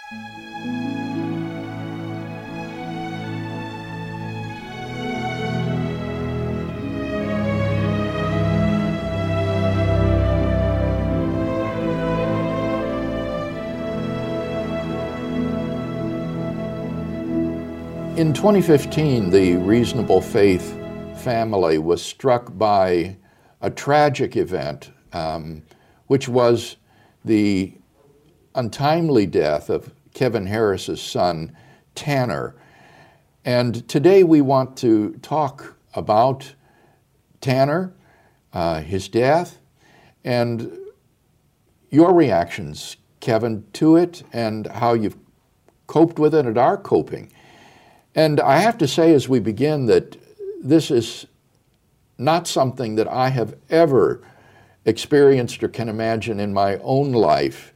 In 2015, the Reasonable Faith family was struck by a tragic event, which was the untimely death of Kevin Harris's son, Tanner. And today we want to talk about Tanner, his death, and your reactions, Kevin, to it, and how you've coped with it and are coping. And I have to say as we begin that this is not something that I have ever experienced or can imagine in my own life.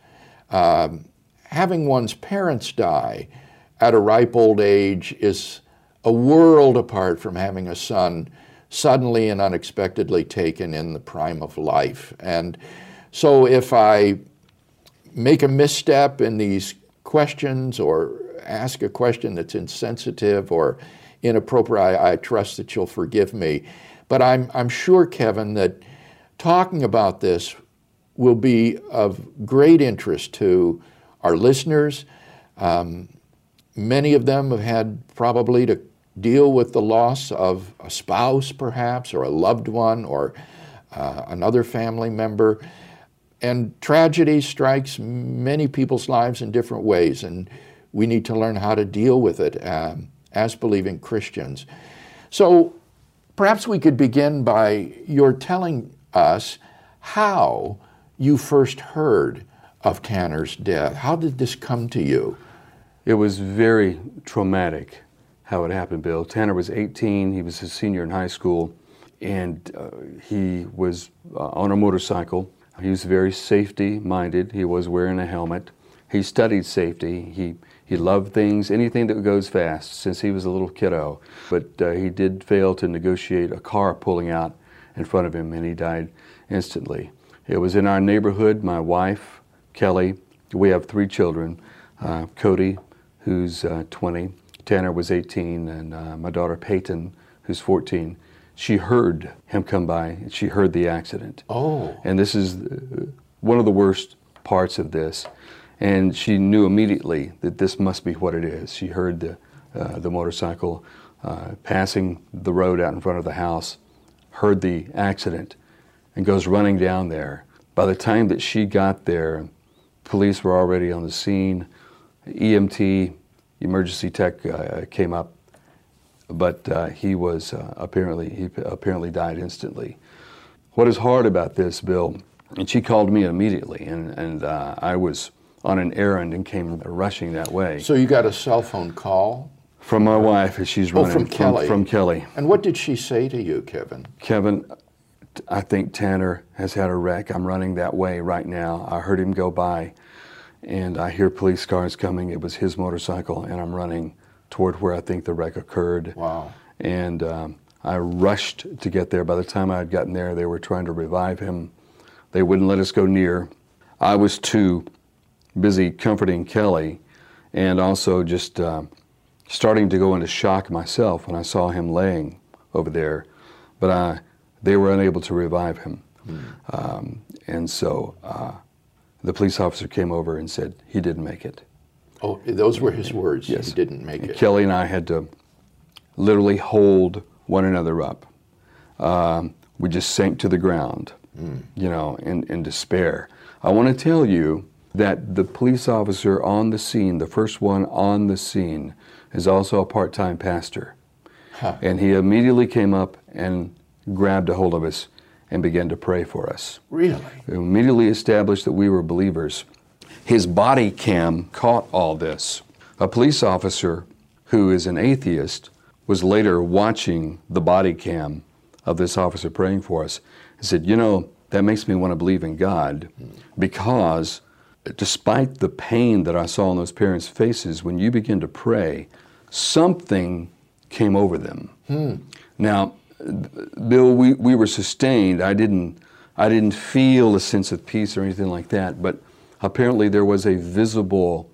Having one's parents die at a ripe old age is a world apart from having a son suddenly and unexpectedly taken in the prime of life. And so if I make a misstep in these questions or ask a question that's insensitive or inappropriate, I trust that you'll forgive me. But I'm sure, Kevin, that talking about this will be of great interest to our listeners. Many of them have had probably to deal with the loss of a spouse, perhaps, or a loved one, or another family member. And tragedy strikes many people's lives in different ways, and we need to learn how to deal with it as believing Christians. So perhaps we could begin by your telling us how you first heard of Tanner's death. How did this come to you? It was very traumatic how it happened, Bill. Tanner was 18, he was a senior in high school, and he was on a motorcycle. He was very safety-minded. He was wearing a helmet. He studied safety. He loved things, anything that goes fast, since he was a little kiddo. But he did fail to negotiate a car pulling out in front of him, and he died instantly. It was in our neighborhood. My wife, Kelly, we have 3 children. Cody, who's 20, Tanner was 18, and my daughter Peyton, who's 14. She heard him come by, and she heard the accident. Oh. And this is one of the worst parts of this. And she knew immediately that this must be what it is. She heard the motorcycle passing the road out in front of the house, heard the accident, and goes running down there. By the time that she got there, police were already on the scene. EMT, emergency tech, came up, but he apparently died instantly. What is hard about this, Bill? And she called me immediately, and I was on an errand and came rushing that way. So you got a cell phone call? From my wife as she's running. From Kelly. From Kelly. And what did she say to you, Kevin? Kevin, I think Tanner has had a wreck. I'm running that way right now. I heard him go by, and I hear police cars coming. It was his motorcycle, and I'm running toward where I think the wreck occurred. Wow. And I rushed to get there. By the time I had gotten there, they were trying to revive him. They wouldn't let us go near. I was too busy comforting Kelly, and also just starting to go into shock myself when I saw him laying over there, but they were unable to revive him. And so the police officer came over and said he didn't make it. Oh, those were his words. Yes. He didn't make it. Kelly and I had to literally hold one another up. We just sank to the ground, you know, in despair. I want to tell you that the police officer on the scene, the first one on the scene, is also a part-time pastor. Huh. And he immediately came up and grabbed a hold of us and began to pray for us. Really? We immediately established that we were believers. His body cam caught all this. A police officer who is an atheist was later watching the body cam of this officer praying for us and said, you know, that makes me want to believe in God, because despite the pain that I saw on those parents' faces, when you begin to pray, something came over them. Now, Bill, we were sustained. I didn't feel a sense of peace or anything like that, but apparently there was a visible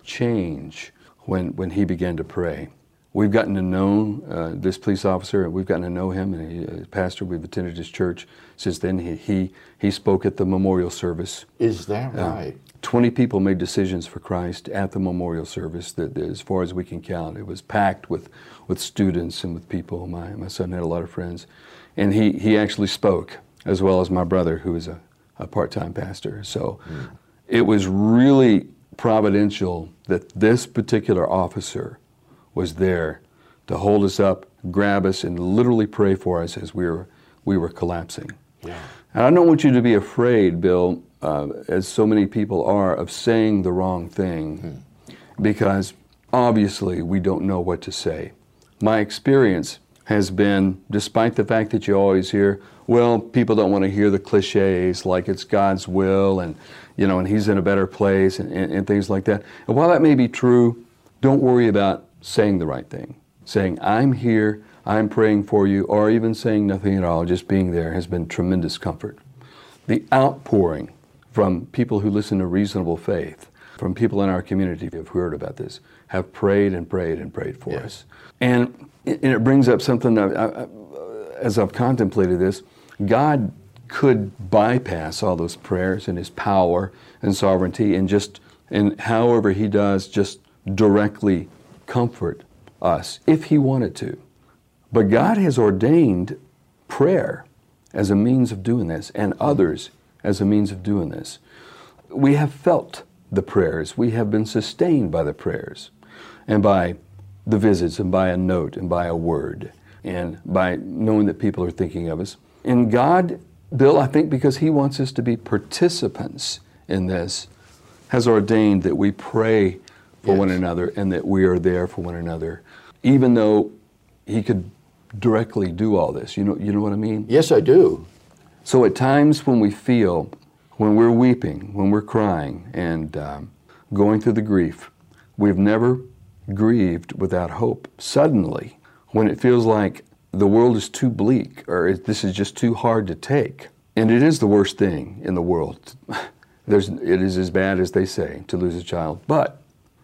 change when he began to pray. We've gotten to know this police officer, and we've gotten to know him, and he's a pastor. We've attended his church since then. He spoke at the memorial service. Is that right? 20 people made decisions for Christ at the memorial service, that as far as we can count. It was packed with students and with people. My son had a lot of friends. And he actually spoke, as well as my brother, who is a part-time pastor. So it was really providential that this particular officer was there to hold us up, grab us, and literally pray for us as we were collapsing. Yeah. And I don't want you to be afraid, Bill, as so many people are, of saying the wrong thing, because obviously we don't know what to say. My experience has been, despite the fact that you always hear, well, people don't want to hear the cliches like it's God's will and, and He's in a better place and things like that. And while that may be true, don't worry about saying the right thing. Saying, I'm here, I'm praying for you, or even saying nothing at all, just being there has been tremendous comfort. The outpouring from people who listen to Reasonable Faith, from people in our community who have heard about this, have prayed and prayed and prayed for us. And it brings up something that, as I've contemplated this, God could bypass all those prayers and His power and sovereignty and however He does, just directly comfort us if He wanted to. But God has ordained prayer as a means of doing this, and others as a means of doing this. We have felt the prayers. We have been sustained by the prayers and by the visits and by a note and by a word and by knowing that people are thinking of us. And God, Bill, I think because He wants us to be participants in this, has ordained that we pray for one another and that we are there for one another, even though He could directly do all this. You know what I mean? Yes, I do. So at times when we feel, when we're weeping, when we're crying and going through the grief, we've never grieved without hope. Suddenly, when it feels like the world is too bleak or this is just too hard to take, and it is the worst thing in the world. It is as bad as they say to lose a child. But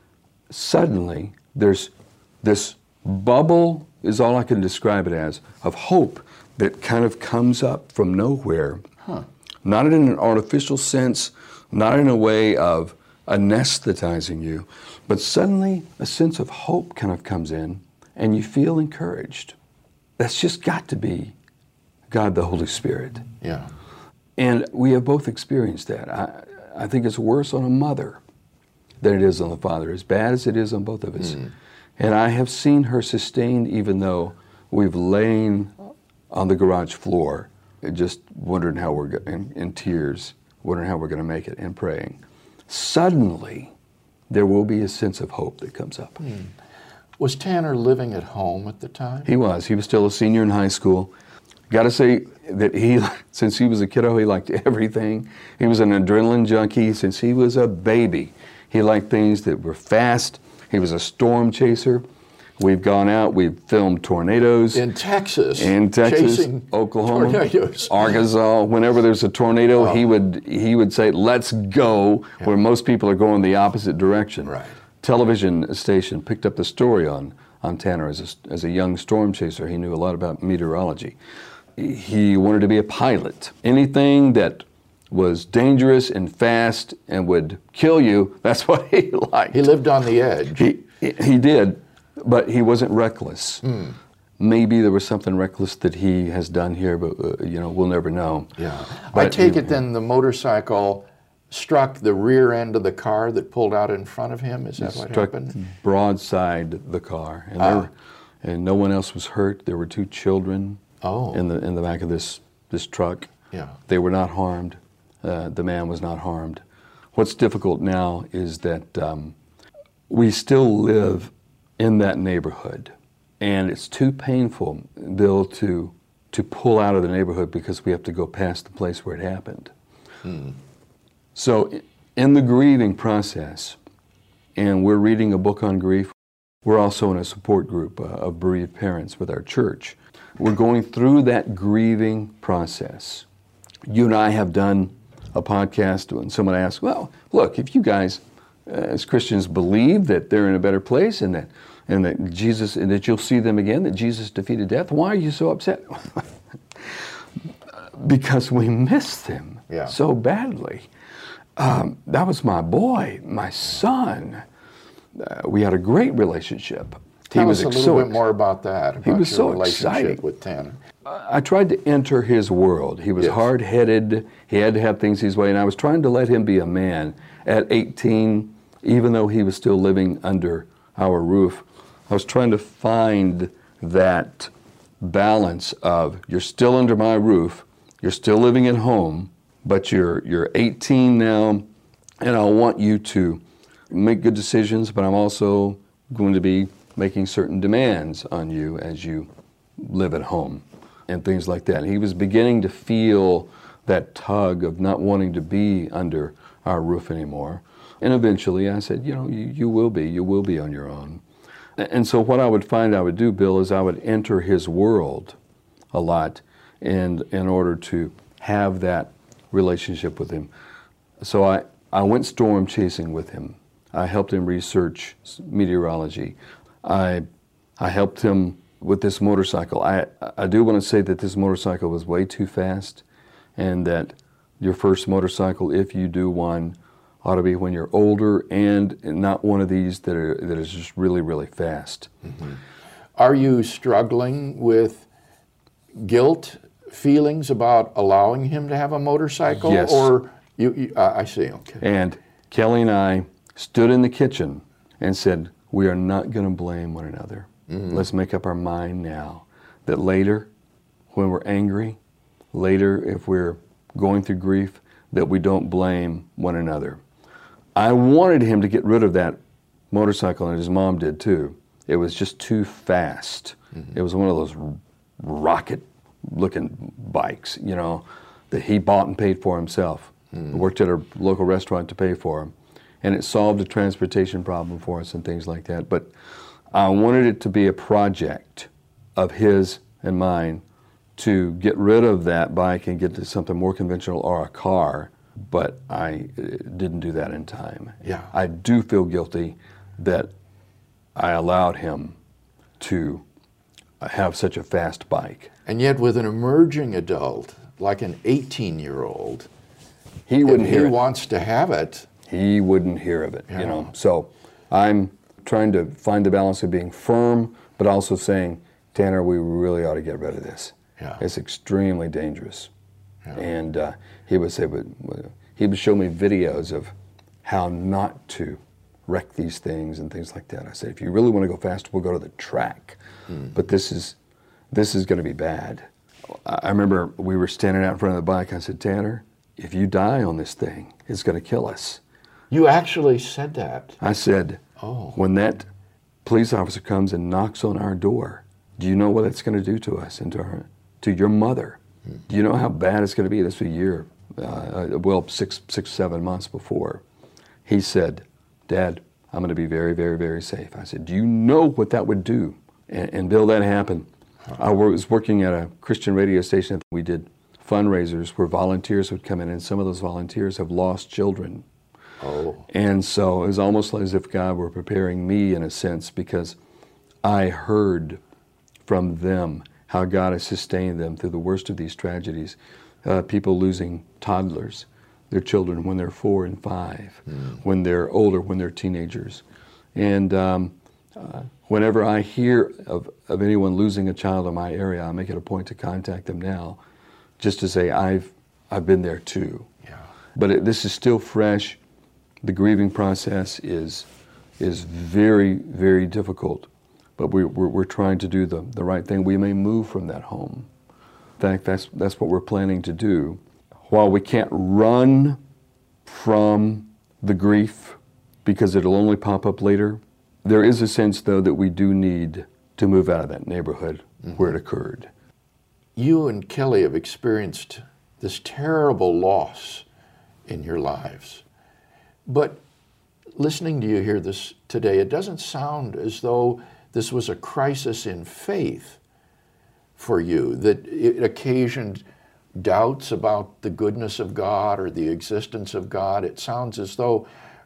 suddenly, there's this bubble, is all I can describe it as, of hope that kind of comes up from nowhere. Not in an artificial sense, not in a way of anesthetizing you, but suddenly a sense of hope kind of comes in and you feel encouraged. That's just got to be God the Holy Spirit. Yeah. And we have both experienced that. I think it's worse on a mother than it is on the father, as bad as it is on both of us. And I have seen her sustained even though we've lain on the garage floor, just wondering how we're in tears, wondering how we're going to make it, and praying. Suddenly, there will be a sense of hope that comes up. Was Tanner living at home at the time? He was. He was still a senior in high school. Got to say that since he was a kiddo, he liked everything. He was an adrenaline junkie since he was a baby. He liked things that were fast. He was a storm chaser. We've gone out, we've filmed tornadoes. In Texas, chasing Oklahoma, tornadoes. Arkansas. Whenever there's a tornado, he would say, let's go, where most people are going the opposite direction. Right. Television station picked up the story on Tanner as a young storm chaser. He knew a lot about meteorology. He wanted to be a pilot. Anything that was dangerous and fast and would kill you, that's what he liked. He lived on the edge. He did. But he wasn't reckless. Maybe there was something reckless that he has done here, but we'll never know. Yeah. But I take it then the motorcycle struck the rear end of the car that pulled out in front of him. Is that what happened? Struck broadside the car, and no one else was hurt. There were 2 children in the back of this truck. Yeah. They were not harmed. The man was not harmed. What's difficult now is that we still live in that neighborhood, and it's too painful, Bill, to pull out of the neighborhood because we have to go past the place where it happened. So in the grieving process, and we're reading a book on grief, we're also in a support group of bereaved parents with our church. We're going through that grieving process. You and I have done a podcast when someone asked, well, look, if you guys as Christians believe that they're in a better place and that Jesus, and that you'll see them again, that Jesus defeated death. Why are you so upset? Because we missed him so badly. That was my boy, my son. We had a great relationship. Tell us a little bit more about that, about was your so relationship exciting with Tanner. I tried to enter his world. He was hard-headed. He had to have things his way, and I was trying to let him be a man. At 18, even though he was still living under our roof, I was trying to find that balance of, you're still under my roof, you're still living at home, but you're 18 now, and I want you to make good decisions, but I'm also going to be making certain demands on you as you live at home and things like that. And he was beginning to feel that tug of not wanting to be under our roof anymore. And eventually I said, you will be on your own. And so what I would find I would do, Bill, is I would enter his world a lot in order to have that relationship with him. So I went storm chasing with him. I helped him research meteorology. I helped him with this motorcycle. I do want to say that this motorcycle was way too fast, and that your first motorcycle, if you do one, ought to be when you're older and not one of these that is just really, really fast. Mm-hmm. Are you struggling with guilt feelings about allowing him to have a motorcycle? Yes. Or I see, okay. And Kelly and I stood in the kitchen and said, we are not going to blame one another. Mm-hmm. Let's make up our mind now that later, when we're angry, later if we're going through grief, that we don't blame one another. I wanted him to get rid of that motorcycle, and his mom did too. It was just too fast. Mm-hmm. It was one of those rocket-looking bikes, that he bought and paid for himself. Mm-hmm. Worked at a local restaurant to pay for him. And it solved a transportation problem for us and things like that. But I wanted it to be a project of his and mine to get rid of that bike and get to something more conventional, or a car, but I didn't do that in time. Yeah. I do feel guilty that I allowed him to have such a fast bike. And yet with an emerging adult, like an 18-year-old, he wants to have it, he wouldn't hear of it, So I'm trying to find the balance of being firm, but also saying, Tanner, we really ought to get rid of this. Yeah. It's extremely dangerous. Yeah. And he would show me videos of how not to wreck these things and things like that. I said, if you really want to go fast, we'll go to the track. But this is going to be bad. I remember we were standing out in front of the bike. I said, Tanner, if you die on this thing, it's going to kill us. You actually said that? I said, when that police officer comes and knocks on our door, do you know what it's going to do to us and to your mother? Do you know how bad it's going to be? This was a year, 7 months before. He said, Dad, I'm going to be very, very, very safe. I said, do you know what that would do? And Bill, that happened. I was working at a Christian radio station. We did fundraisers where volunteers would come in, and some of those volunteers have lost children. Oh. And so it was almost as if God were preparing me in a sense, because I heard from them how God has sustained them through the worst of these tragedies. People losing toddlers, their children when they're 4 and 5, when they're older, when they're teenagers. And whenever I hear of anyone losing a child in my area, I make it a point to contact them now, just to say I've been there too. Yeah. But this is still fresh. The grieving process is very, very difficult, but we're trying to do the right thing. We may move from that home. In fact, that's what we're planning to do. While we can't run from the grief because it'll only pop up later, there is a sense, though, that we do need to move out of that neighborhood where it occurred. You and Kelly have experienced this terrible loss in your lives. But listening to you hear this today, it doesn't sound as though this was a crisis in faith for you, that it occasioned doubts about the goodness of God or the existence of God. It sounds as though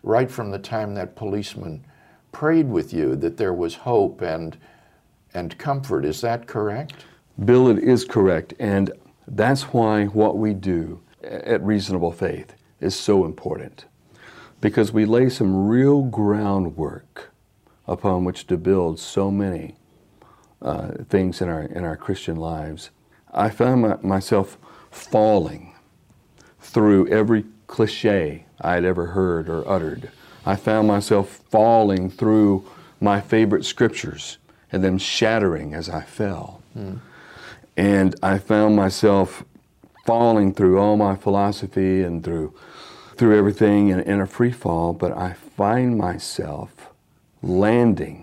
right from the time that policeman prayed with you that there was hope and comfort. Is that correct? Bill, it is correct. And that's why what we do at Reasonable Faith is so important, because we lay some real groundwork upon which to build so many things in our Christian lives. I found myself falling through every cliche I had ever heard or uttered. I found myself falling through my favorite scriptures and them shattering as I fell. And I found myself falling through all my philosophy and through everything in a free fall, but I find myself landing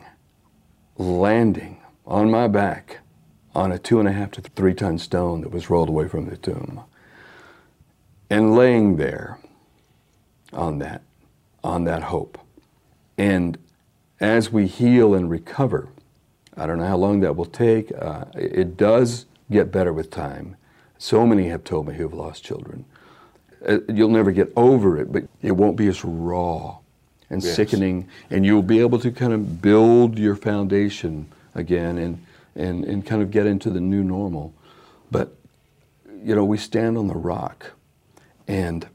on my back on a 2.5 to 3 ton stone that was rolled away from the tomb, and laying there on that hope. And as we heal and recover, I don't know how long that will take. It does get better with time. So many have told me who have lost children. You'll never get over it, but it won't be as raw and sickening, and you'll be able to kind of build your foundation again and kind of get into the new normal. But, you know, we stand on the rock, and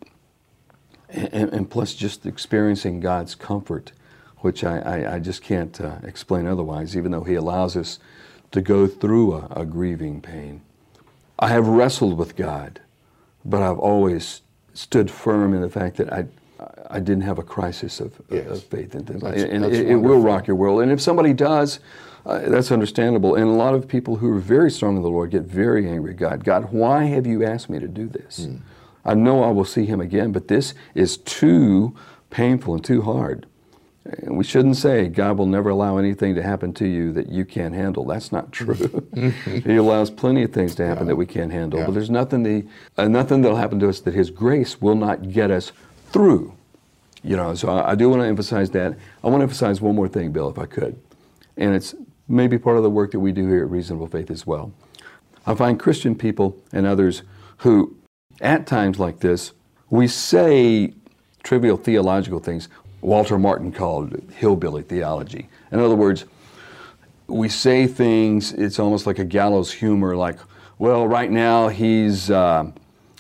plus just experiencing God's comfort, which I just can't explain otherwise, even though He allows us to go through a grieving pain. I have wrestled with God, but I've always stood firm in the fact that I didn't have a crisis of faith. And it will rock your world. And if somebody does, that's understandable. And a lot of people who are very strong in the Lord get very angry at God. God, why have you asked me to do this? I know I will see Him again, but this is too painful and too hard. And we shouldn't say God will never allow anything to happen to you that you can't handle. That's not true. He allows plenty of things to happen that we can't handle. But there's nothing that'll happen to us that His grace will not get us through. You know, so I do want to emphasize that. I want to emphasize one more thing, Bill, if I could. And it's maybe part of the work that we do here at Reasonable Faith as well. I find Christian people and others who, at times like this, we say trivial theological things. Walter Martin called it hillbilly theology. In other words, we say things, it's almost like a gallows humor, like, well, right now he's riding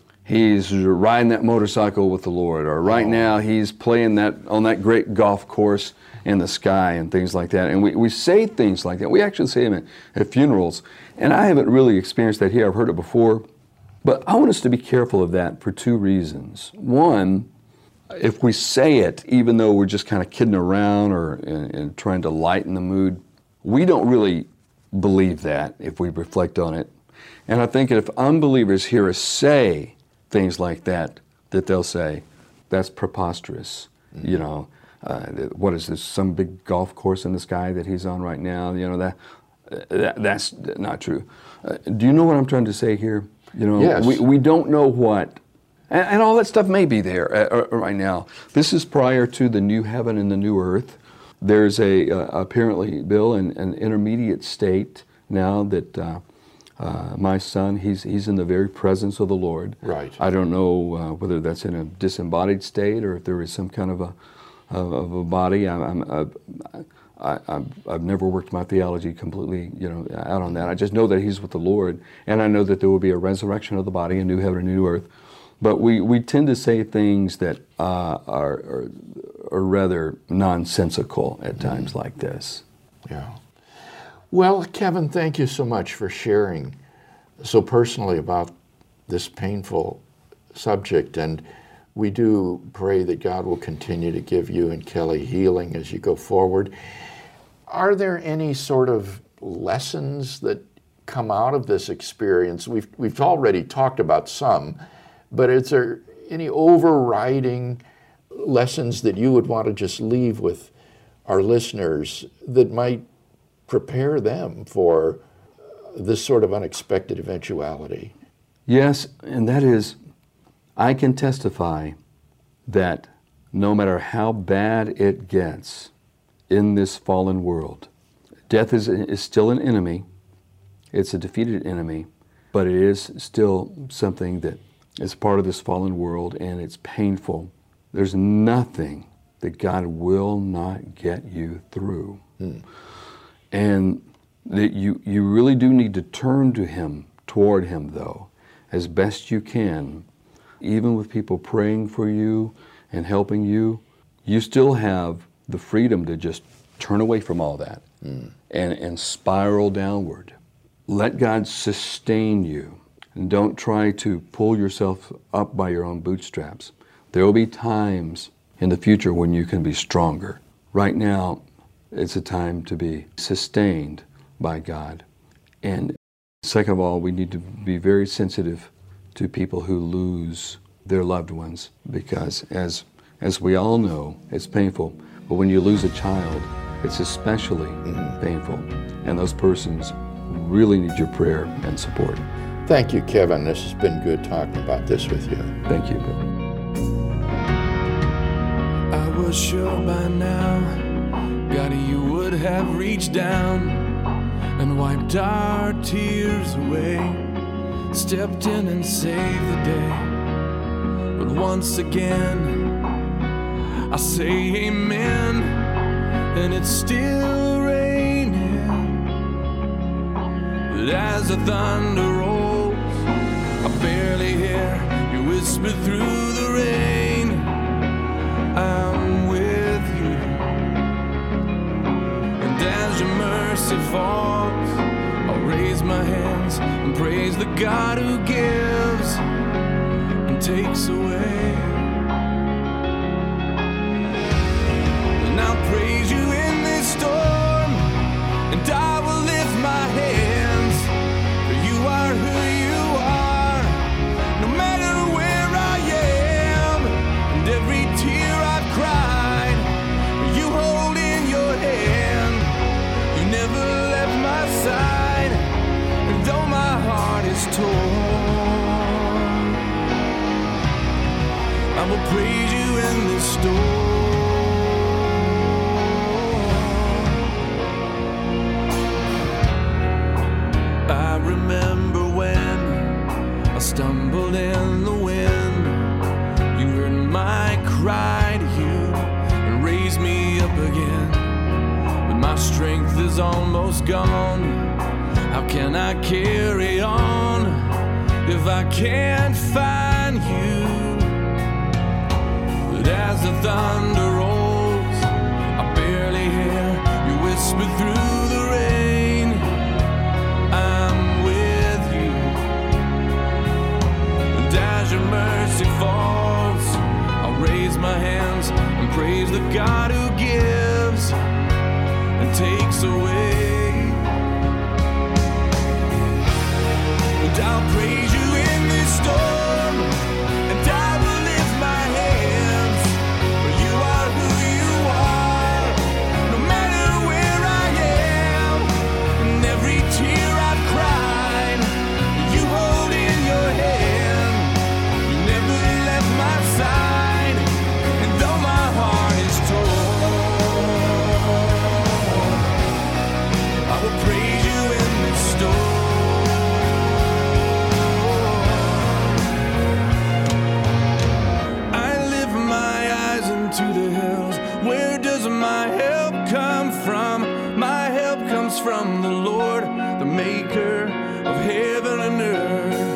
that motorcycle with the Lord, or right now he's playing on that great golf course in the sky, and things like that. And we say things like that. We actually say them at funerals. And I haven't really experienced that here. I've heard it before. But I want us to be careful of that for 2 reasons. One, if we say it, even though we're just kind of kidding around and trying to lighten the mood, we don't really believe that if we reflect on it. And I think if unbelievers hear us say things like that they'll say, that's preposterous. You know, what is this, some big golf course in the sky that he's on right now? You know, that's not true. Do you know what I'm trying to say here? You know, yes. we don't know what. And all that stuff may be there right now. This is prior to the new heaven and the new earth. There's apparently, Bill, an intermediate state now that my son, he's in the very presence of the Lord. Right. I don't know whether that's in a disembodied state or if there is some kind of a body. I've never worked my theology completely, out on that. I just know that he's with the Lord, and I know that there will be a resurrection of the body, a new heaven, and a new earth. But we tend to say things that are rather nonsensical at times like this. Yeah. Well, Kevin, thank you so much for sharing so personally about this painful subject. And we do pray that God will continue to give you and Kelly healing as you go forward. Are there any sort of lessons that come out of this experience? We've already talked about some. But is there any overriding lessons that you would want to just leave with our listeners that might prepare them for this sort of unexpected eventuality? Yes, and that is, I can testify that no matter how bad it gets in this fallen world, death is still an enemy. It's a defeated enemy, but it is still something that is part of this fallen world, and it's painful. There's nothing that God will not get you through. And that you really do need to turn to Him, toward Him though, as best you can. Even with people praying for you and helping you, you still have the freedom to just turn away from all that and spiral downward. Let God sustain you, and don't try to pull yourself up by your own bootstraps. There will be times in the future when you can be stronger. Right now, it's a time to be sustained by God. And second of all, we need to be very sensitive to people who lose their loved ones, because as we all know, it's painful. But when you lose a child, it's especially painful. And those persons really need your prayer and support. Thank you, Kevin. This has been good talking about this with you. Thank you, Bill. I was sure by now, God, you would have reached down and wiped our tears away, stepped in and saved the day. But once again, I say amen, and it's still raining. But as the thunder rolls, I barely hear you whisper through the rain, I'm with you. And as your mercy falls, I'll raise my hands and praise the God who gives and takes away. And I'll praise you in this storm, and I will lift my hands, for you are who you are, no matter where I am. And every tear I've cried, you hold in your hand. You never left my side, and though my heart is torn, I will praise you in this storm. I remember when I stumbled in the wind, you heard my cry to you and raised me up again. But my strength is almost gone. How can I carry on if I can't find you? But as the thunder rolls, I barely hear you whisper through the rain, I'm with you. And as your mercy falls, I'll raise my hands and praise the God who gives and takes away. And I'll praise you in this storm, and I will lift my hands, for you are who you are, no matter where I am. And every tear I've cried, you hold in your hand. You never left my side, and though my heart is torn, I will praise you in this storm. To the hills, where does my help come from? My help comes from the Lord, the maker of heaven and earth.